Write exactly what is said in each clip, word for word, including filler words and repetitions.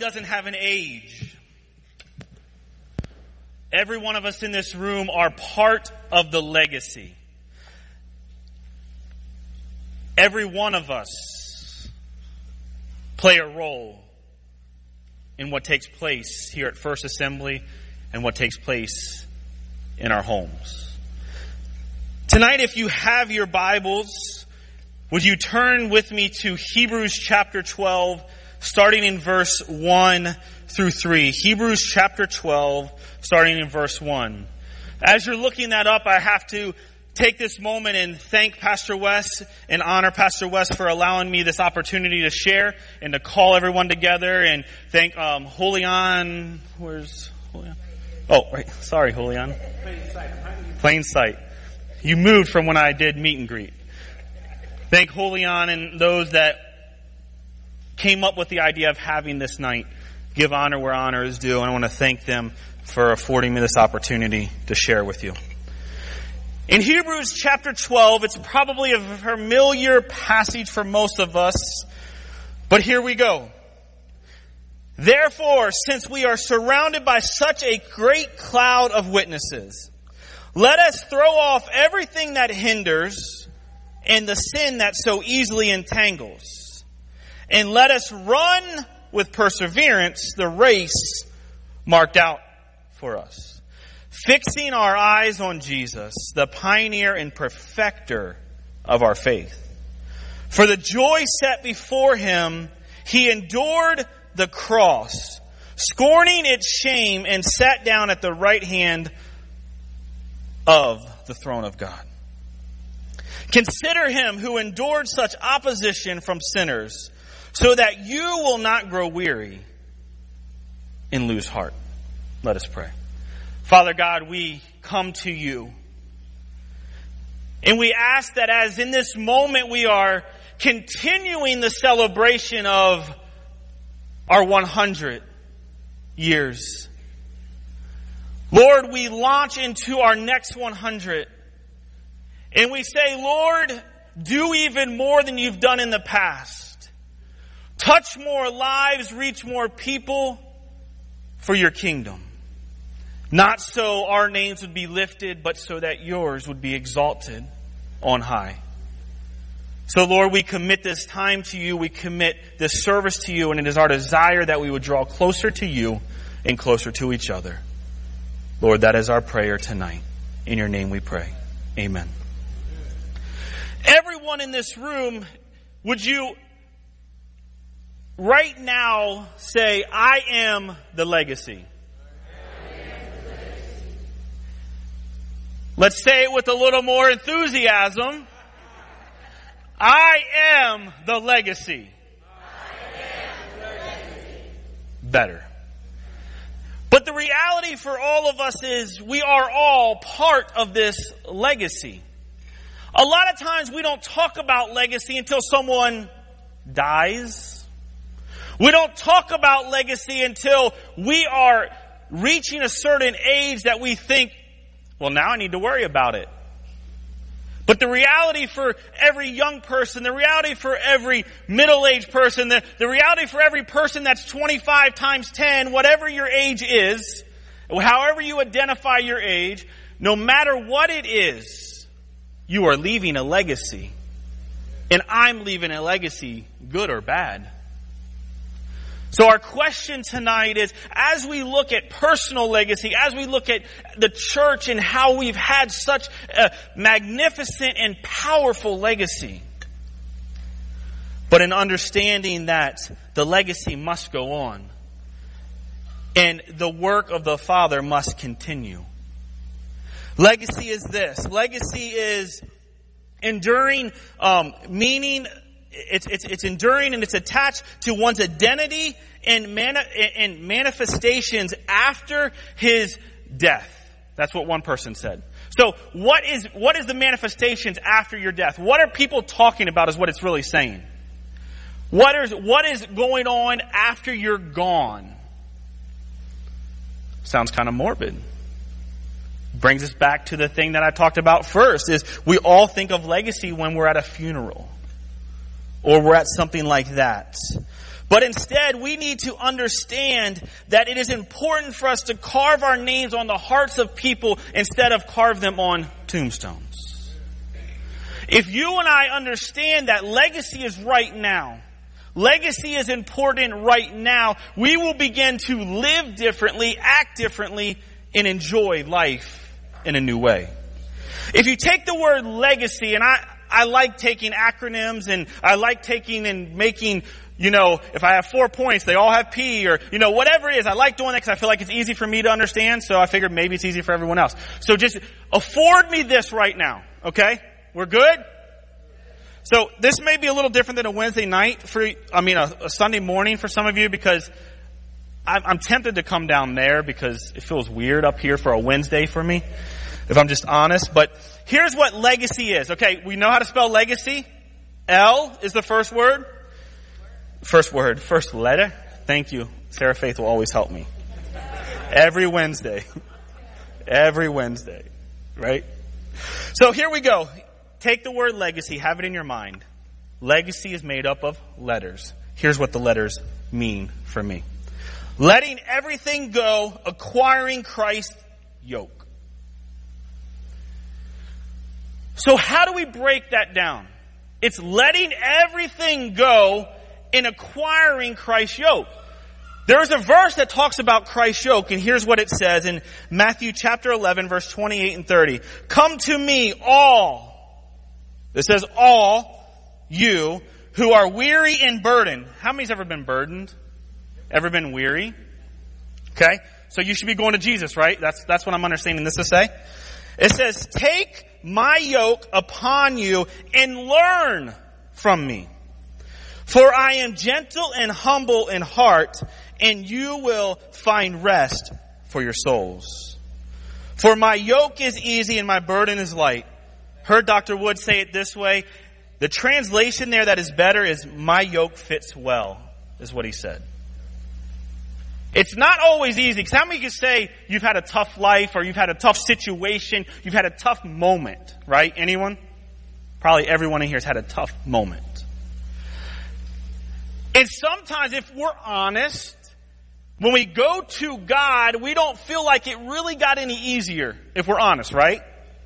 doesn't have an age. Every one of us in this room are part of the legacy. Every one of us play a role in what takes place here at First Assembly and what takes place in our homes. Tonight, if you have your Bibles, would you turn with me to Hebrews chapter twelve, starting in verse one through three. Hebrews chapter twelve, starting in verse one. As you're looking that up, I have to take this moment and thank Pastor Wes and honor Pastor Wes for allowing me this opportunity to share and to call everyone together, and thank um, Julian. Where's Julian? Oh, right. Sorry, Julian. Plain sight. Plain sight. You moved from when I did meet and greet. Thank Julian and those that came up with the idea of having this night. Give honor where honor is due. And I want to thank them for affording me this opportunity to share with you. In Hebrews chapter twelve, it's probably a familiar passage for most of us, but here we go. Therefore, since we are surrounded by such a great cloud of witnesses, let us throw off everything that hinders and the sin that so easily entangles, and let us run with perseverance the race marked out for us, fixing our eyes on Jesus, the pioneer and perfecter of our faith. For the joy set before him, he endured the cross, scorning its shame, and sat down at the right hand of the throne of God. Consider him who endured such opposition from sinners, so that you will not grow weary and lose heart. Let us pray. Father God, we come to you, and we ask that as in this moment we are continuing the celebration of our one hundred years. Lord, we launch into our next one hundred, and we say, Lord, do even more than you've done in the past. Touch more lives, reach more people for your kingdom. Not so our names would be lifted, but so that yours would be exalted on high. So, Lord, we commit this time to you. We commit this service to you. And it is our desire that we would draw closer to you and closer to each other. Lord, that is our prayer tonight. In your name we pray. Amen. Everyone in this room, would you right now say, I am the legacy? Let's say it with a little more enthusiasm. I am the legacy. I am the legacy. Better. But the reality for all of us is we are all part of this legacy. A lot of times we don't talk about legacy until someone dies. We don't talk about legacy until we are reaching a certain age that we think, well, now I need to worry about it. But the reality for every young person, the reality for every middle-aged person, the, the reality for every person that's twenty-five times ten, whatever your age is, however you identify your age, no matter what it is, you are leaving a legacy. And I'm leaving a legacy, good or bad. So our question tonight is, as we look at personal legacy, as we look at the church and how we've had such a magnificent and powerful legacy, but in understanding that the legacy must go on and the work of the Father must continue. Legacy is this. Legacy is enduring, um, meaning It's, it's, it's enduring and it's attached to one's identity and, mani- and manifestations after his death. That's what one person said. So what is, what is the manifestations after your death? What are people talking about is what it's really saying. What is, what is going on after you're gone? Sounds kind of morbid. Brings us back to the thing that I talked about first, is we all think of legacy when we're at a funeral. Or we're at something like that. But instead, we need to understand that it is important for us to carve our names on the hearts of people instead of carve them on tombstones. If you and I understand that legacy is right now, legacy is important right now, we will begin to live differently, act differently, and enjoy life in a new way. If you take the word legacy, and I, I like taking acronyms, and I like taking and making, you know, if I have four points, they all have P, or, you know, whatever it is. I like doing that because I feel like it's easy for me to understand, so I figured maybe it's easy for everyone else. So just afford me this right now, okay? We're good? So this may be a little different than a Wednesday night for, I mean, a, a Sunday morning for some of you, because I'm, I'm tempted to come down there because it feels weird up here for a Wednesday for me, if I'm just honest. But here's what legacy is. Okay, we know how to spell legacy. L is the first word. First word, first letter. Thank you. Sarah Faith will always help me. Every Wednesday. Every Wednesday. Right? So here we go. Take the word legacy, have it in your mind. Legacy is made up of letters. Here's what the letters mean for me. Letting everything go, acquiring Christ's yoke. So how do we break that down? It's letting everything go in acquiring Christ's yoke. There is a verse that talks about Christ's yoke, and here's what it says in Matthew chapter eleven, verse twenty-eight and thirty. Come to me, all. It says all you who are weary and burdened. How many's ever been burdened? Ever been weary? Okay. So you should be going to Jesus, right? That's, that's what I'm understanding this to say. It says, take my yoke upon you and learn from me. For I am gentle and humble in heart, and you will find rest for your souls. For my yoke is easy and my burden is light. Heard Doctor Wood say it this way. The translation there that is better is my yoke fits well, is what he said. It's not always easy. Because how many can say you've had a tough life, or you've had a tough situation, you've had a tough moment, right? Anyone? Probably everyone in here has had a tough moment. And sometimes, if we're honest, when we go to God, we don't feel like it really got any easier, if we're honest, right?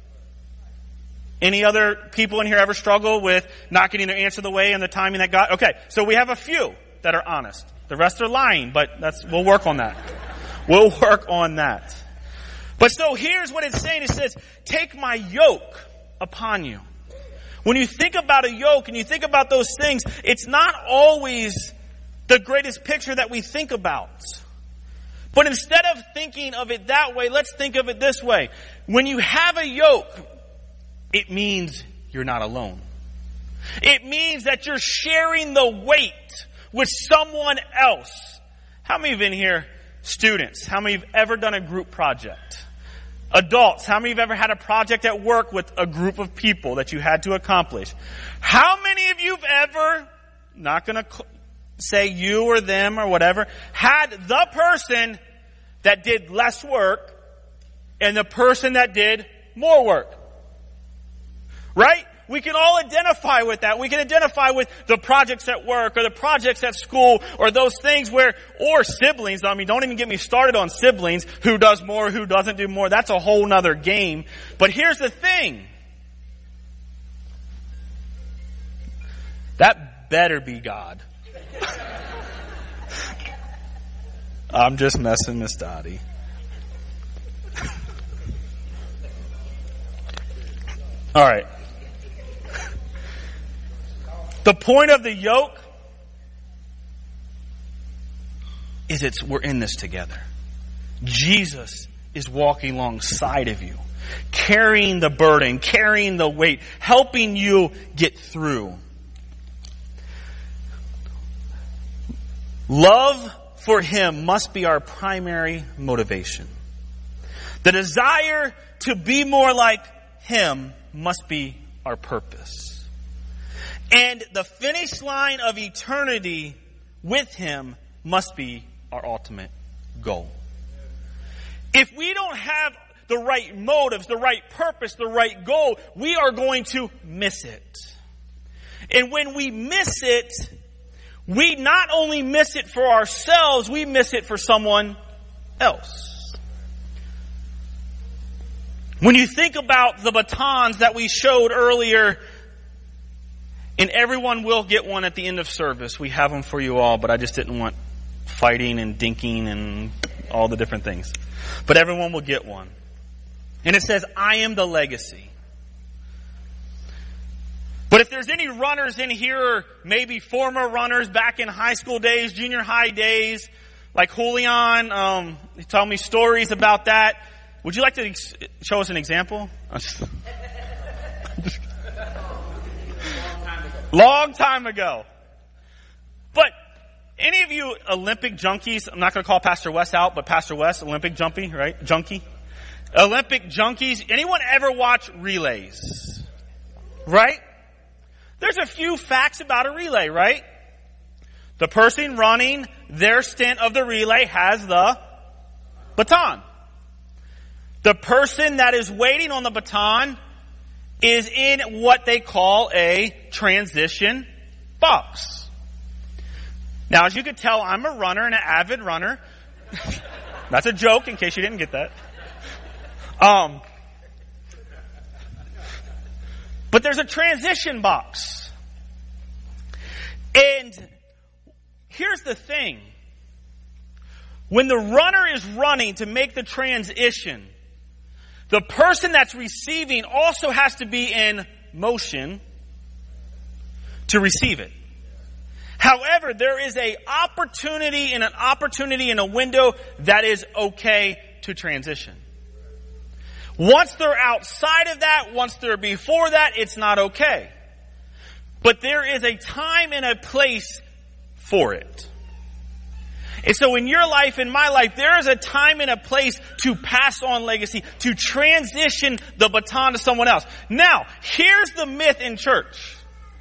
Any other people in here ever struggle with not getting their answer the way and the timing that God? Okay, so we have a few that are honest. The rest are lying, but that's, we'll work on that. We'll work on that. But so here's what it's saying. It says, take my yoke upon you. When you think about a yoke and you think about those things, it's not always the greatest picture that we think about. But instead of thinking of it that way, let's think of it this way. When you have a yoke, it means you're not alone. It means that you're sharing the weight with someone else. How many of you in here, students, how many have ever done a group project? Adults, how many have ever had a project at work with a group of people that you had to accomplish? How many of you have ever, not going to say you or them or whatever, had the person that did less work and the person that did more work? Right? We can all identify with that. We can identify with the projects at work or the projects at school or those things where, or siblings. I mean, don't even get me started on siblings. Who does more, who doesn't do more. That's a whole nother game. But here's the thing. That better be God. I'm just messing Miss Dottie. All right. The point of the yoke is it's we're in this together. Jesus is walking alongside of you, carrying the burden, carrying the weight, helping you get through. Love for Him must be our primary motivation. The desire to be more like Him must be our purpose. And the finish line of eternity with Him must be our ultimate goal. If we don't have the right motives, the right purpose, the right goal, we are going to miss it. And when we miss it, we not only miss it for ourselves, we miss it for someone else. When you think about the batons that we showed earlier, and everyone will get one at the end of service. We have them for you all, but I just didn't want fighting and dinking and all the different things. But everyone will get one. And it says, I am the legacy. But if there's any runners in here, or maybe former runners back in high school days, junior high days, like Julian, um, he told me stories about that. Would you like to ex- show us an example? Long time ago. But any of you Olympic junkies, I'm not going to call Pastor Wes out, but Pastor Wes, Olympic jumpy, right? Junkie. Olympic junkies. Anyone ever watch relays? Right? There's a few facts about a relay, right? The person running their stint of the relay has the baton. The person that is waiting on the baton is in what they call a transition box. Now, as you can tell, I'm a runner and an avid runner. That's a joke in case you didn't get that. Um, but there's a transition box. And here's the thing. When the runner is running to make the transition, the person that's receiving also has to be in motion to receive it. However, there is an opportunity and an opportunity in a window that is okay to transition. Once they're outside of that, once they're before that, it's not okay. But there is a time and a place for it. And so in your life, in my life, there is a time and a place to pass on legacy, to transition the baton to someone else. Now, here's the myth in church.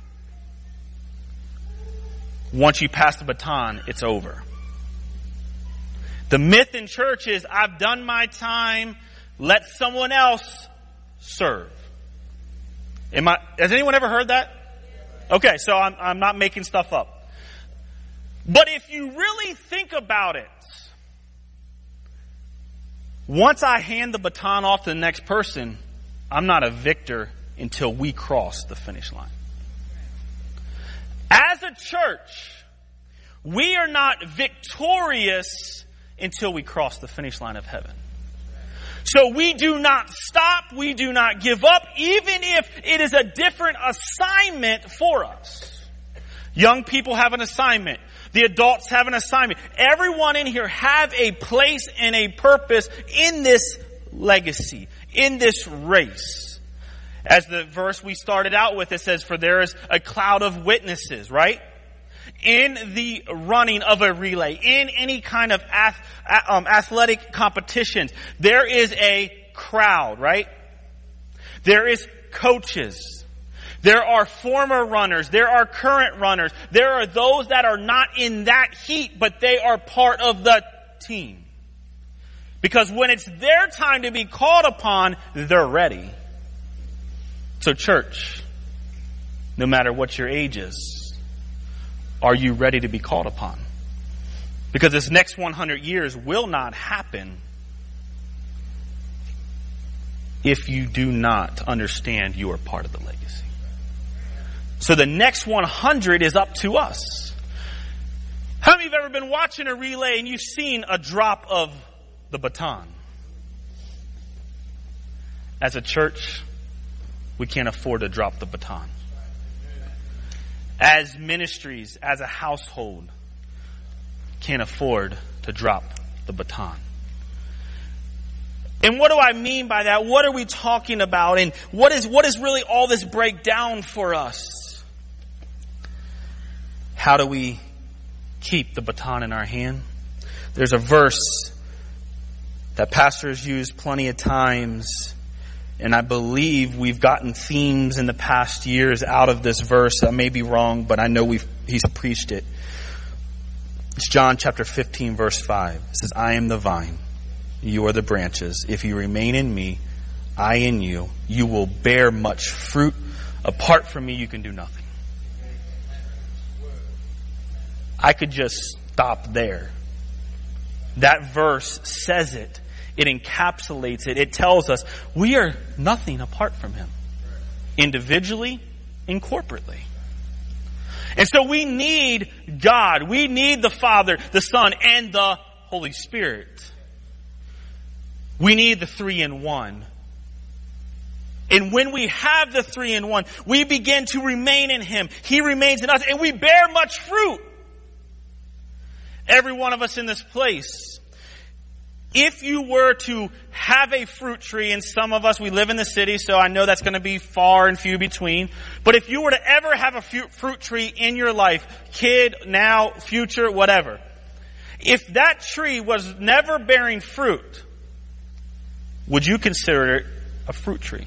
Once you pass the baton, it's over. The myth in church is, I've done my time, let someone else serve. Am I, has anyone ever heard that? Okay, so I'm, I'm not making stuff up. But if you really think about it, once I hand the baton off to the next person, I'm not a victor until we cross the finish line. As a church, we are not victorious until we cross the finish line of heaven. So we do not stop, we do not give up, even if it is a different assignment for us. Young people have an assignment. The adults have an assignment. Everyone in here have a place and a purpose in this legacy, in this race. As the verse we started out with, it says, for there is a cloud of witnesses, right? In the running of a relay, in any kind of ath- um, athletic competitions, there is a crowd, right? There is coaches. There are former runners. There are current runners. There are those that are not in that heat, but they are part of the team. Because when it's their time to be called upon, they're ready. So church, no matter what your age is, are you ready to be called upon? Because this next one hundred years will not happen if you do not understand you are part of the legacy. So the next one hundred is up to us. How many of you have ever been watching a relay and you've seen a drop of the baton? As a church, we can't afford to drop the baton. As ministries, as a household, can't afford to drop the baton. And what do I mean by that? What are we talking about? And what is what is really all this breakdown for us? How do we keep the baton in our hand? There's a verse that pastors use plenty of times, and I believe we've gotten themes in the past years out of this verse. I may be wrong, but I know we've he's preached it. It's John chapter fifteen, verse five. It says, I am the vine, you are the branches. If you remain in me, I in you, you will bear much fruit. Apart from me, you can do nothing. I could just stop there. That verse says it. It encapsulates it. It tells us we are nothing apart from Him. Individually and corporately. And so we need God. We need the Father, the Son, and the Holy Spirit. We need the three in one. And when we have the three in one, we begin to remain in Him. He remains in us, and we bear much fruit. Every one of us in this place. If you were to have a fruit tree, and some of us, we live in the city, so I know that's going to be far and few between. But if you were to ever have a fruit tree in your life, kid, now, future, whatever. If that tree was never bearing fruit, would you consider it a fruit tree?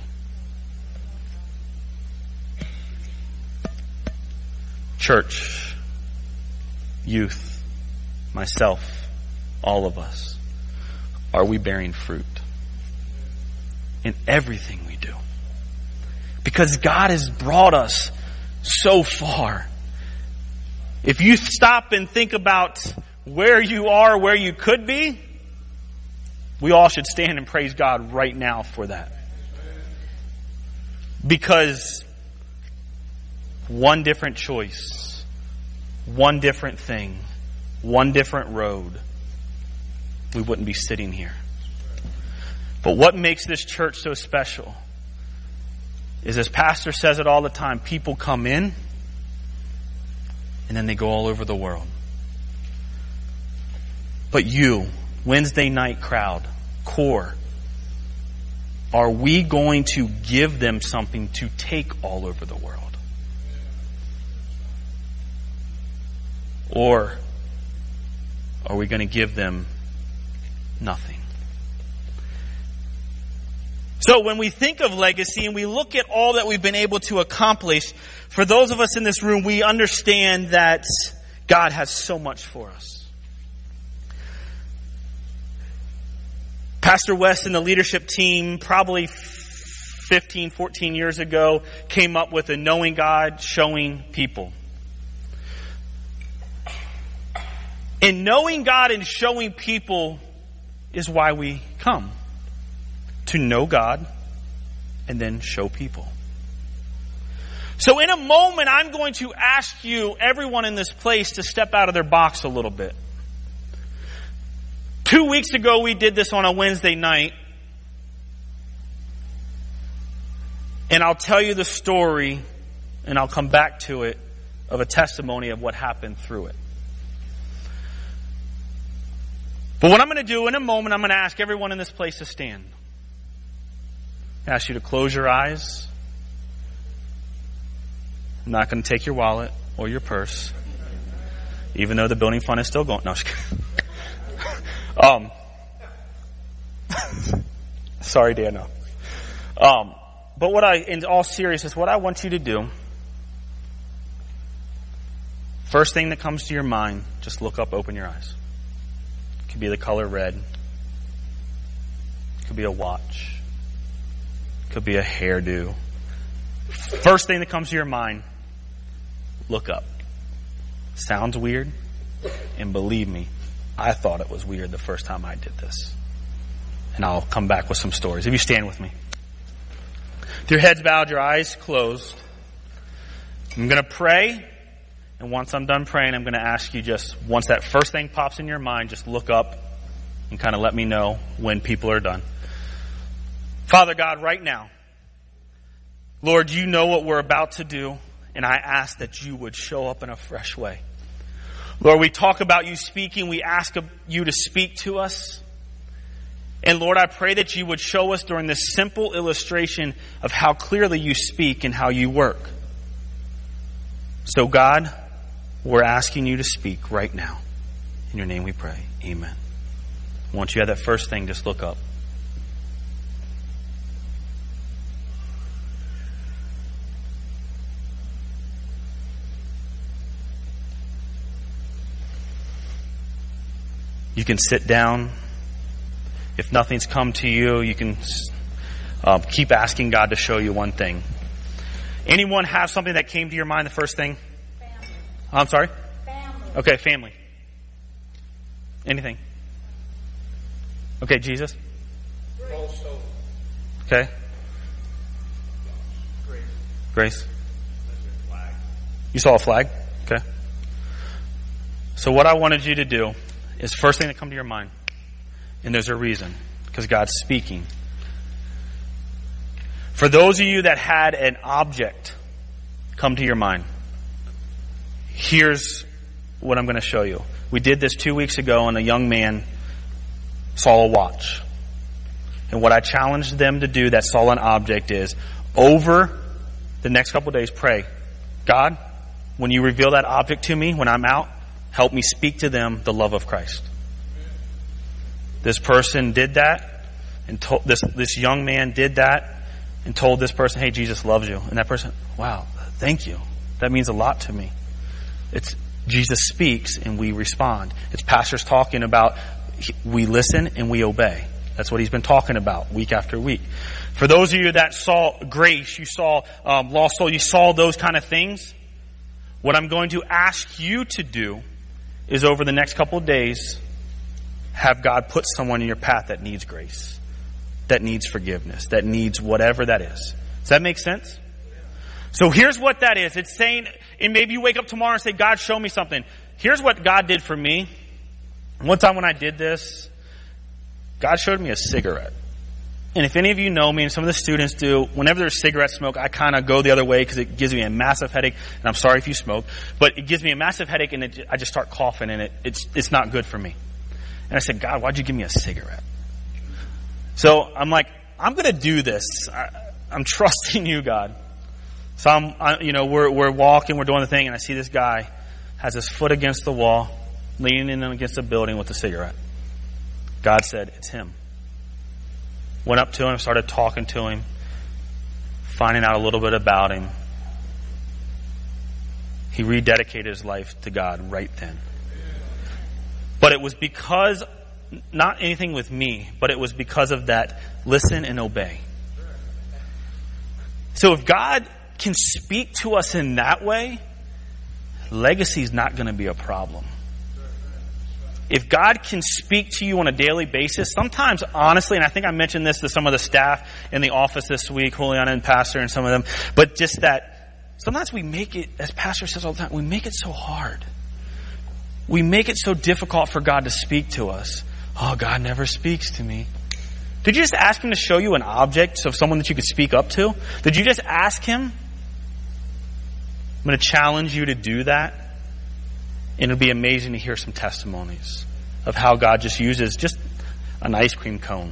Church, youth, myself, all of us. Are we bearing fruit in everything we do? Because God has brought us so far. If you stop and think about where you are, where you could be, we all should stand and praise God right now for that. Because one different choice, one different thing, one different road, we wouldn't be sitting here. But what makes this church so special is, as Pastor says it all the time, people come in and then they go all over the world. But you, Wednesday night crowd, core, are we going to give them something to take all over the world? Or are we going to give them nothing? So when we think of legacy and we look at all that we've been able to accomplish, for those of us in this room, we understand that God has so much for us. Pastor West and the leadership team, probably fifteen, fourteen years ago, came up with a knowing God, showing people. And knowing God and showing people is why we come. To know God and then show people. So in a moment, I'm going to ask you, everyone in this place, to step out of their box a little bit. Two weeks ago, we did this on a Wednesday night. And I'll tell you the story, and I'll come back to it, of a testimony of what happened through it. But what I'm going to do in a moment, I'm going to ask everyone in this place to stand. I ask you to close your eyes. I'm not going to take your wallet or your purse, even though the building fund is still going. No, I'm just kidding. um, sorry, Dan. No. Um, but what I, in all seriousness, what I want you to do, first thing that comes to your mind, just look up, open your eyes. It could be the color red. It could be a watch. It could be a hairdo. First thing that comes to your mind, look up. Sounds weird, and believe me, I thought it was weird the first time I did this. And I'll come back with some stories. If you stand with me. With your heads bowed, your eyes closed. I'm going to pray, and once I'm done praying, I'm going to ask you just, once that first thing pops in your mind, just look up and kind of let me know when people are done. Father God, right now, Lord, you know what we're about to do, and I ask that you would show up in a fresh way. Lord, we talk about you speaking. We ask you to speak to us. And Lord, I pray that you would show us during this simple illustration of how clearly you speak and how you work. So God, we're asking you to speak right now. In your name we pray. Amen. Once you have that first thing, just look up. You can sit down. If nothing's come to you, you can uh, keep asking God to show you one thing. Anyone have something that came to your mind, the first thing? Family. I'm sorry? Family. Okay, family. Anything? Okay, Jesus. Also. Okay. Grace. Grace. Flag. You saw a flag? Okay. So what I wanted you to do is first thing that come to your mind, and there's a reason, because God's speaking. For those of you that had an object come to your mind, here's what I'm going to show you. We did this two weeks ago, and a young man saw a watch. And what I challenged them to do that saw an object is, over the next couple of days, pray, God, when you reveal that object to me when I'm out, help me speak to them the love of Christ. This person did that, and told, this this young man did that, and told this person, hey, Jesus loves you. And that person, wow, thank you. That means a lot to me. It's Jesus speaks and we respond. It's pastors talking about we listen and we obey. That's what he's been talking about week after week. For those of you that saw grace, you saw um, lost soul, you saw those kind of things, what I'm going to ask you to do is over the next couple of days, have God put someone in your path that needs grace, that needs forgiveness, that needs whatever that is. Does that make sense? So here's what that is. It's saying, and maybe you wake up tomorrow and say, God, show me something. Here's what God did for me. One time when I did this, God showed me a cigarette. And if any of you know me, and some of the students do, whenever there's cigarette smoke, I kind of go the other way because it gives me a massive headache. And I'm sorry if you smoke, but it gives me a massive headache, and it, I just start coughing, and it, it's it's not good for me. And I said, God, why'd you give me a cigarette? So I'm like, I'm going to do this. I, I'm trusting you, God. So I'm, I, you know, we're we're walking, we're doing the thing, and I see this guy has his foot against the wall, leaning in against a building with a cigarette. God said, it's him. Went up to him, started talking to him, finding out a little bit about him. He rededicated his life to God right then. But it was because, not anything with me, but it was because of that listen and obey. So if God can speak to us in that way, legacy is not going to be a problem. If God can speak to you on a daily basis, sometimes, honestly, and I think I mentioned this to some of the staff in the office this week, Juliana and Pastor and some of them, but just that sometimes we make it, as Pastor says all the time, we make it so hard. We make it so difficult for God to speak to us. Oh, God never speaks to me. Did you just ask him to show you an object of someone that you could speak up to? Did you just ask him? I'm going to challenge you to do that. And it'll be amazing to hear some testimonies of how God just uses just an ice cream cone.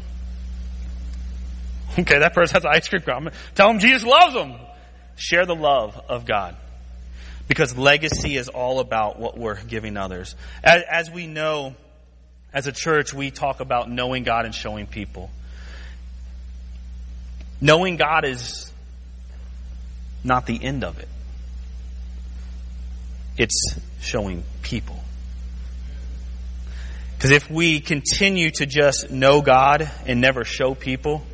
Okay, that person has an ice cream cone. Tell them Jesus loves them. Share the love of God. Because legacy is all about what we're giving others. As, as we know, as a church, we talk about knowing God and showing people. Knowing God is not the end of it. It's showing people. Because if we continue to just know God and never show people,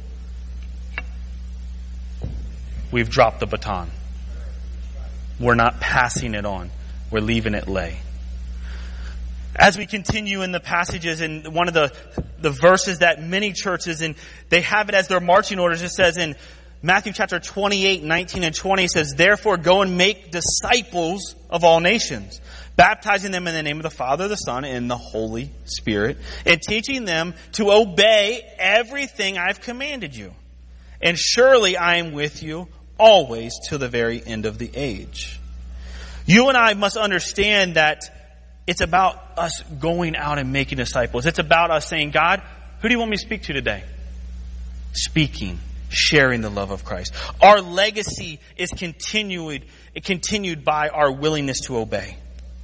we've dropped the baton. We're not passing it on. We're leaving it lay. As we continue in the passages, in one of the, the verses that many churches, and they have it as their marching orders, it says in Matthew chapter twenty-eight, nineteen and twenty, it says, therefore go and make disciples of all nations, baptizing them in the name of the Father, the Son, and the Holy Spirit, and teaching them to obey everything I've commanded you. And surely I am with you always to the very end of the age. You and I must understand that it's about us going out and making disciples. It's about us saying, God, who do you want me to speak to today? Speaking. Sharing the love of Christ. Our legacy is continued, continued by our willingness to obey.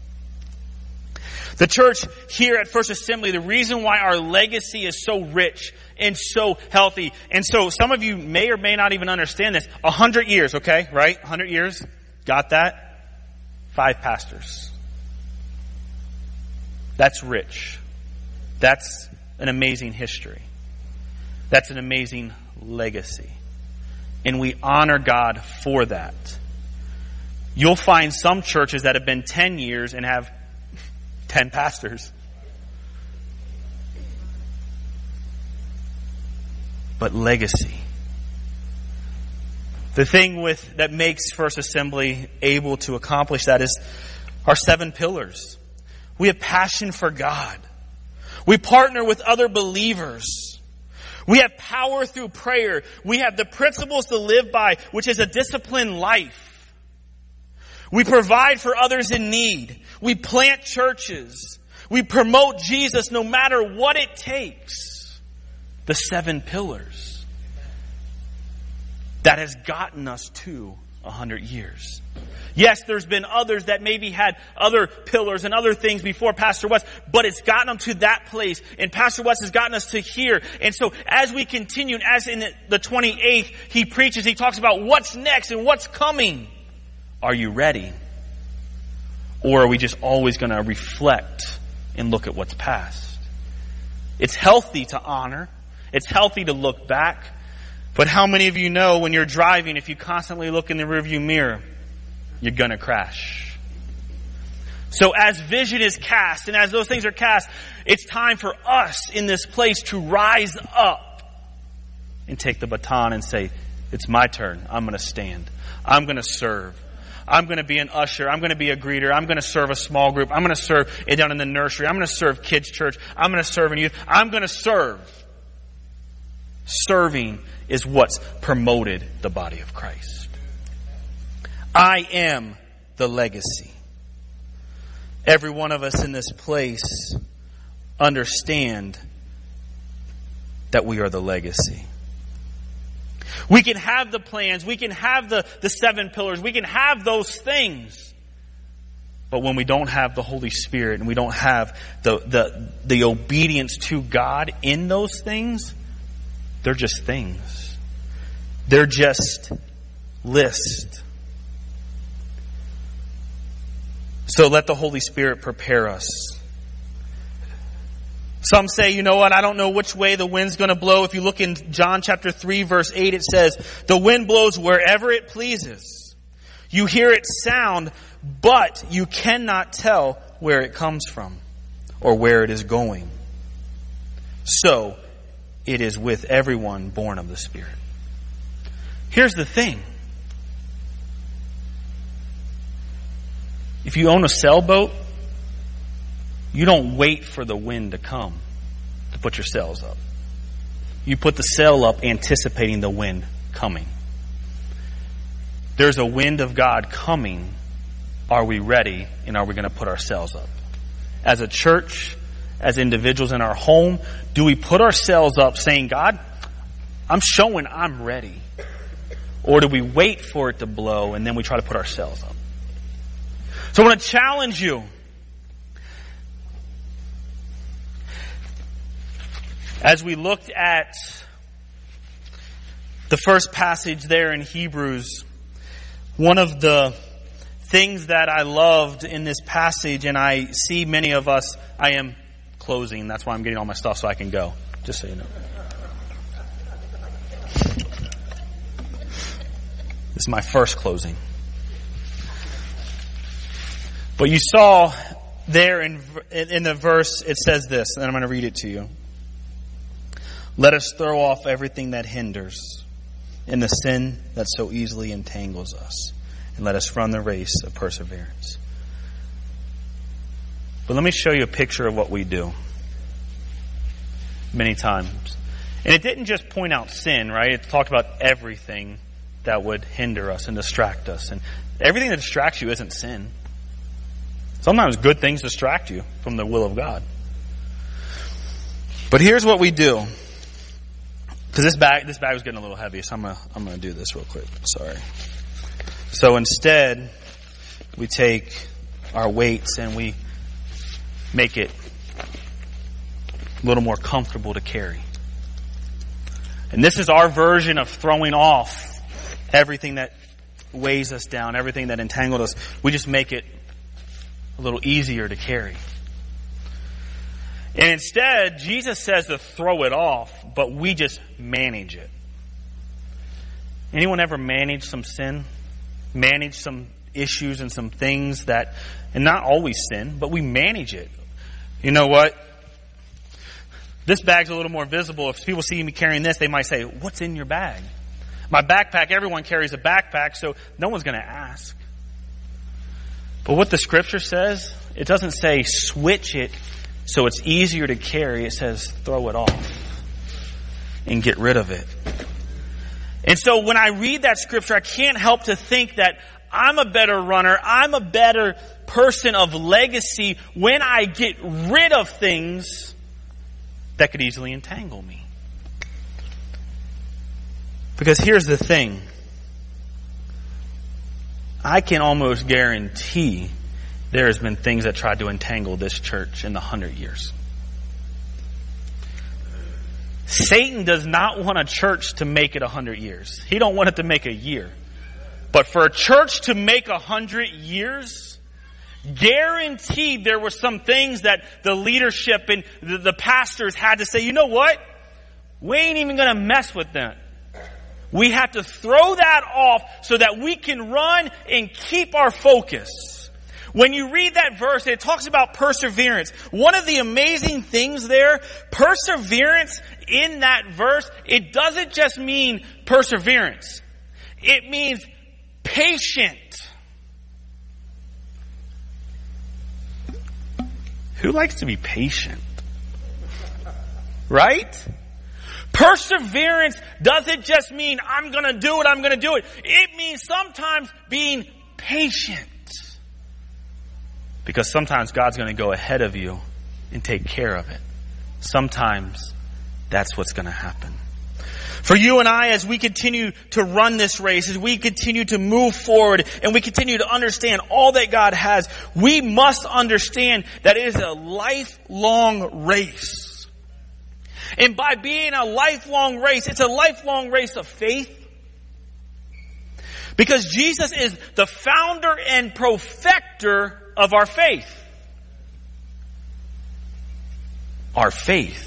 The church here at First Assembly, the reason why our legacy is so rich and so healthy, and so some of you may or may not even understand this, a hundred years, okay, right? A hundred years, got that? Five pastors. That's rich. That's an amazing history. That's an amazing legacy. And we honor God for that. You'll find some churches that have been ten years and have ten pastors. But legacy. The thing with that makes First Assembly able to accomplish that is our seven pillars. We have passion for God. We partner with other believers. We have power through prayer. We have the principles to live by, which is a disciplined life. We provide for others in need. We plant churches. We promote Jesus no matter what it takes. The seven pillars. That has gotten us to a hundred years. Yes, there's been others that maybe had other pillars and other things before Pastor West, but it's gotten them to that place. And Pastor West has gotten us to here. And so as we continue, as in the twenty-eighth, he preaches, he talks about what's next and what's coming. Are you ready? Or are we just always going to reflect and look at what's past? It's healthy to honor. It's healthy to look back. But how many of you know when you're driving, if you constantly look in the rearview mirror, you're going to crash? So as vision is cast, and as those things are cast, it's time for us in this place to rise up and take the baton and say, it's my turn. I'm going to stand. I'm going to serve. I'm going to be an usher. I'm going to be a greeter. I'm going to serve a small group. I'm going to serve down in the nursery. I'm going to serve kids' church. I'm going to serve in youth. I'm going to serve. Serving is what's promoted the body of Christ. I am the legacy. Every one of us in this place understand that we are the legacy. We can have the plans. We can have the, the seven pillars. We can have those things. But when we don't have the Holy Spirit and we don't have the, the, the obedience to God in those things, they're just things. They're just lists. So let the Holy Spirit prepare us. Some say, you know what, I don't know which way the wind's going to blow. If you look in John chapter three, verse eight, it says, the wind blows wherever it pleases. You hear its sound, but you cannot tell where it comes from or where it is going. So, it is with everyone born of the Spirit. Here's the thing. If you own a sailboat, you don't wait for the wind to come to put your sails up. You put the sail up anticipating the wind coming. There's a wind of God coming. Are we ready? And are we going to put our sails up? As a church, as individuals in our home, do we put ourselves up saying, God, I'm showing I'm ready? Or do we wait for it to blow and then we try to put ourselves up? So I want to challenge you. As we looked at the first passage there in Hebrews, one of the things that I loved in this passage, and I see many of us, I am closing. That's why I'm getting all my stuff so I can go. Just so you know. This is my first closing. But you saw there in, in the verse, it says this, and I'm going to read it to you. Let us throw off everything that hinders and the sin that so easily entangles us, and let us run the race of perseverance. But let me show you a picture of what we do many times. And it didn't just point out sin, right? It talked about everything that would hinder us and distract us. And everything that distracts you isn't sin. Sometimes good things distract you from the will of God. But here's what we do. Because this bag, this bag was getting a little heavy, so I'm gonna, I'm gonna do this real quick. Sorry. So instead, we take our weights and we make it a little more comfortable to carry. And this is our version of throwing off everything that weighs us down, everything that entangled us. We just make it a little easier to carry. And instead, Jesus says to throw it off, but we just manage it. Anyone ever manage some sin? Manage some issues and some things that, and not always sin, but we manage it. You know what? This bag's a little more visible. If people see me carrying this, they might say, what's in your bag? My backpack, everyone carries a backpack, so no one's going to ask. But what the scripture says, it doesn't say switch it so it's easier to carry. It says throw it off and get rid of it. And so when I read that scripture, I can't help to think that I'm a better runner, I'm a better person of legacy when I get rid of things that could easily entangle me. Because here's the thing. I can almost guarantee there has been things that tried to entangle this church in the hundred years. Satan does not want a church to make it a hundred years. He don't want it to make a year. But for a church to make a hundred years, guaranteed there were some things that the leadership and the, the pastors had to say, you know what? We ain't even going to mess with that. We have to throw that off so that we can run and keep our focus. When you read that verse, it talks about perseverance. One of the amazing things there, perseverance in that verse, it doesn't just mean perseverance. It means patient. Who likes to be patient? Right? Perseverance doesn't just mean I'm going to do it, I'm going to do it. It means sometimes being patient. Because sometimes God's going to go ahead of you and take care of it. Sometimes that's what's going to happen. For you and I, as we continue to run this race, as we continue to move forward and we continue to understand all that God has, we must understand that it is a lifelong race. And by being a lifelong race, it's a lifelong race of faith. Because Jesus is the founder and perfecter of our faith. Our faith.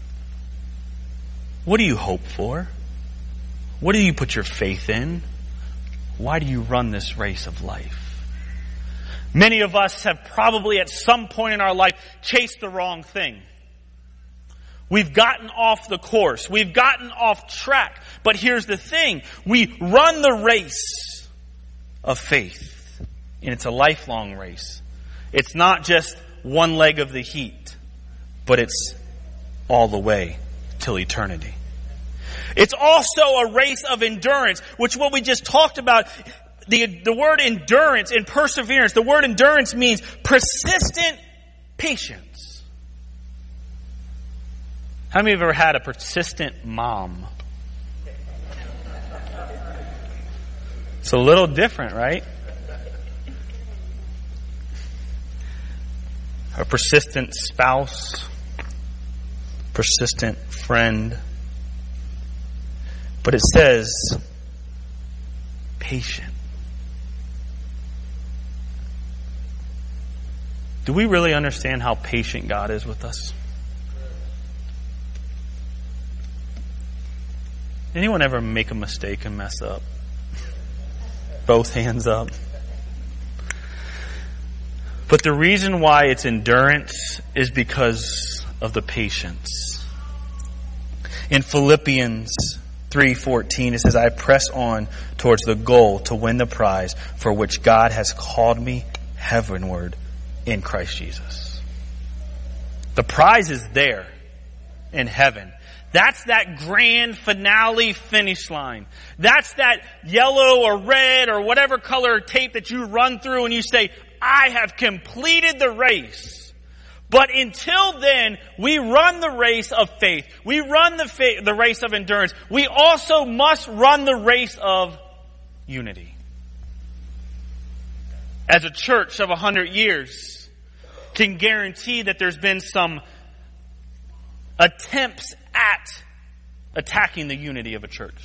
What do you hope for? What do you put your faith in? Why do you run this race of life? Many of us have probably at some point in our life chased the wrong thing. We've gotten off the course. We've gotten off track. But here's the thing. We run the race of faith. And it's a lifelong race. It's not just one leg of the heat, but it's all the way till eternity. It's also a race of endurance, which what we just talked about, the, the word endurance and perseverance, the word endurance means persistent patience. How many of you have ever had a persistent mom? It's a little different, right? A persistent spouse, persistent friend. But it says, patient. Do we really understand how patient God is with us? Anyone ever make a mistake and mess up? Both hands up. But the reason why it's endurance is because of the patience. In Philippians three fourteen, it says, I press on towards the goal to win the prize for which God has called me heavenward in Christ Jesus. The prize is there in heaven. That's that grand finale finish line. That's that yellow or red or whatever color tape that you run through and you say, I have completed the race. But until then, we run the race of faith. We run the fa- the race of endurance. We also must run the race of unity. As a church of a hundred years, can guarantee that there's been some attempts at attacking the unity of a church.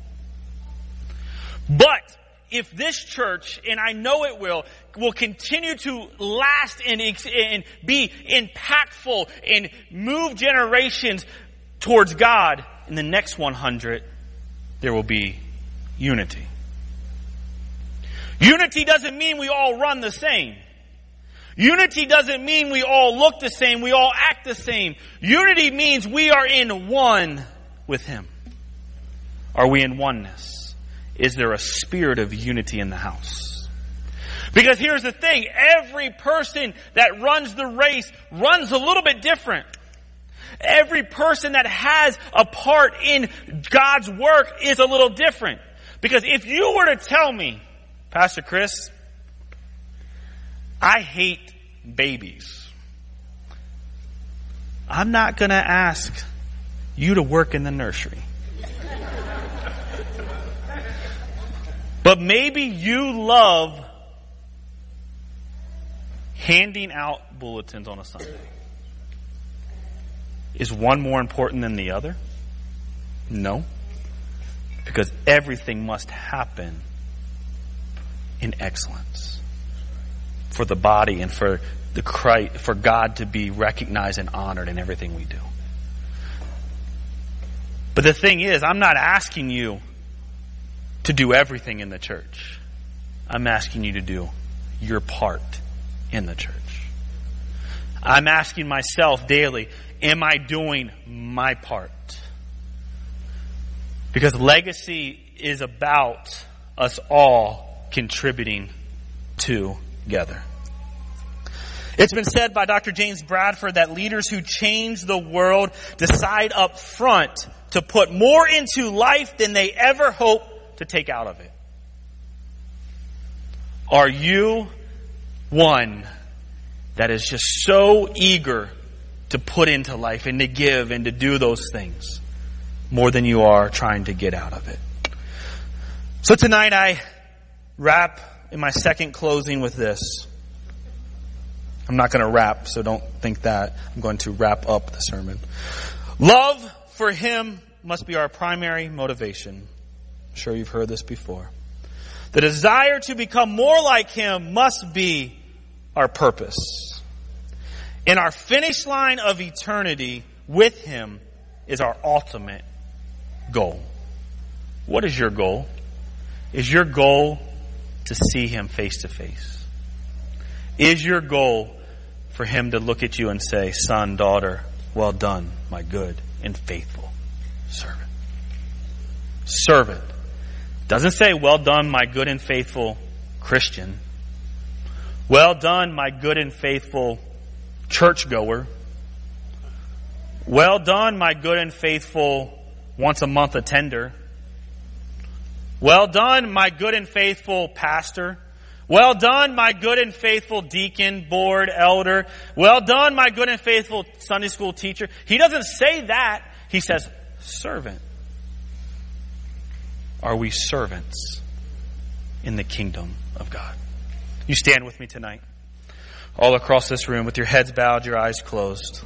But if this church, and I know it will, will continue to last and, and be impactful and move generations towards God, in the next one hundred, there will be unity. Unity doesn't mean we all run the same. Unity doesn't mean we all look the same, we all act the same. Unity means we are in one with Him. Are we in oneness? Is there a spirit of unity in the house? Because here's the thing, every person that runs the race runs a little bit different. Every person that has a part in God's work is a little different. Because if you were to tell me, Pastor Chris, I hate babies, I'm not going to ask you to work in the nursery. But maybe you love handing out bulletins on a Sunday. Is one more important than the other? No. Because everything must happen in excellence for the body and for the Christ, for God to be recognized and honored in everything we do. But the thing is, I'm not asking you to do everything in the church. I'm asking you to do your part in the church. I'm asking myself daily, am I doing my part? Because legacy is about us all contributing together. It's been said by Doctor James Bradford that leaders who change the world decide up front to put more into life than they ever hope to take out of it. Are you one that is just so eager to put into life and to give and to do those things more than you are trying to get out of it? So tonight I wrap in my second closing with this. I'm not going to wrap, so don't think that. I'm going to wrap up the sermon. Love for Him must be our primary motivation. I'm sure you've heard this before. The desire to become more like Him must be our purpose. And our finish line of eternity with Him is our ultimate goal. What is your goal? Is your goal to see Him face to face? Is your goal for Him to look at you and say, son, daughter, well done, my good and faithful servant? Servant. Doesn't say, well done, my good and faithful Christian. Well done, my good and faithful churchgoer. Well done, my good and faithful once a month attender. Well done, my good and faithful pastor. Well done, my good and faithful deacon, board, elder. Well done, my good and faithful Sunday school teacher. He doesn't say that. He says, servant. Are we servants in the kingdom of God? You stand with me tonight, all across this room, with your heads bowed, your eyes closed.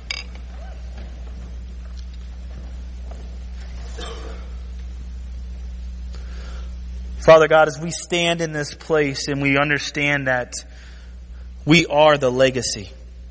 Father God, as we stand in this place and we understand that we are the legacy.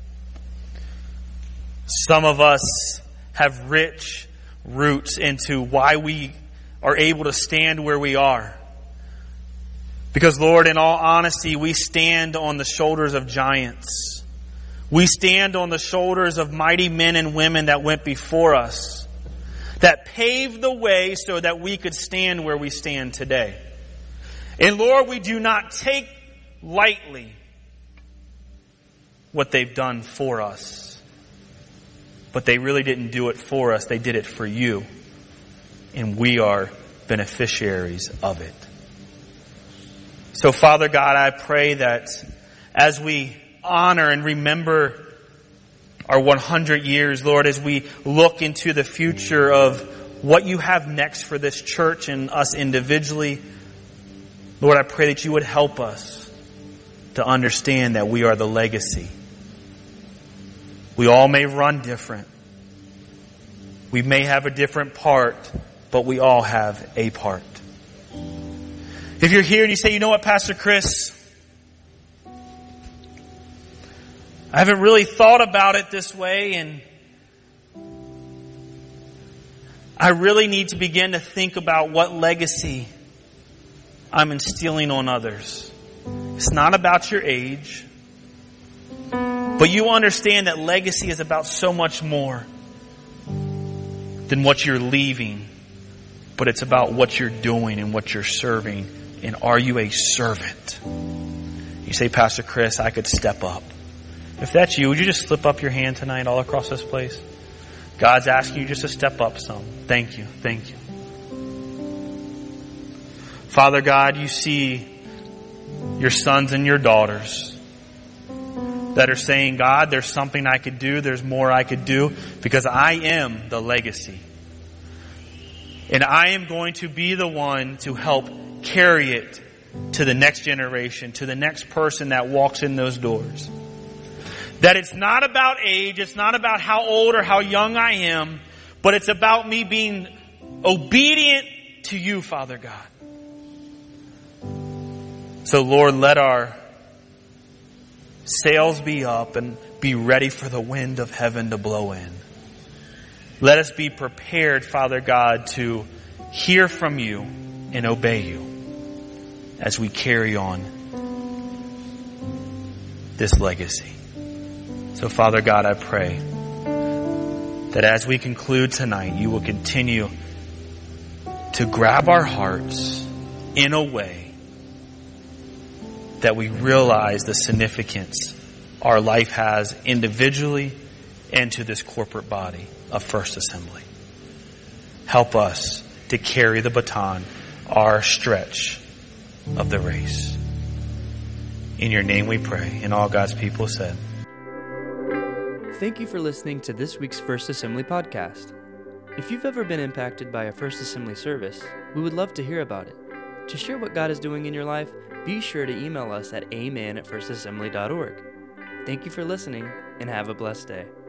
Some of us have rich roots into why we are able to stand where we are. Because, Lord, in all honesty, we stand on the shoulders of giants. We stand on the shoulders of mighty men and women that went before us, that paved the way so that we could stand where we stand today. And Lord, we do not take lightly what they've done for us. But they really didn't do it for us. They did it for you. And we are beneficiaries of it. So Father God, I pray that as we honor and remember our one hundred years, Lord, as we look into the future of what you have next for this church and us individually, Lord, I pray that you would help us to understand that we are the legacy. We all may run different. We may have a different part, but we all have a part. If you're here and you say, you know what, Pastor Chris, I haven't really thought about it this way, and I really need to begin to think about what legacy I'm instilling on others. It's not about your age. But you understand that legacy is about so much more than what you're leaving, but it's about what you're doing and what you're serving. And are you a servant? You say, Pastor Chris, I could step up. If that's you, would you just slip up your hand tonight all across this place? God's asking you just to step up some. Thank you. Thank you. Father God, you see your sons and your daughters that are saying, God, there's something I could do. There's more I could do because I am the legacy. And I am going to be the one to help carry it to the next generation, to the next person that walks in those doors. That it's not about age, it's not about how old or how young I am, but it's about me being obedient to you, Father God. So Lord, let our sails be up and be ready for the wind of heaven to blow in. Let us be prepared, Father God, to hear from you and obey you as we carry on this legacy. So, Father God, I pray that as we conclude tonight, you will continue to grab our hearts in a way that we realize the significance our life has individually and to this corporate body of First Assembly. Help us to carry the baton, our stretch of the race. In your name we pray, and all God's people said. Thank you for listening to this week's First Assembly podcast. If you've ever been impacted by a First Assembly service, we would love to hear about it. To share what God is doing in your life, be sure to email us at amen at firstassembly dot org. Thank you for listening, and have a blessed day.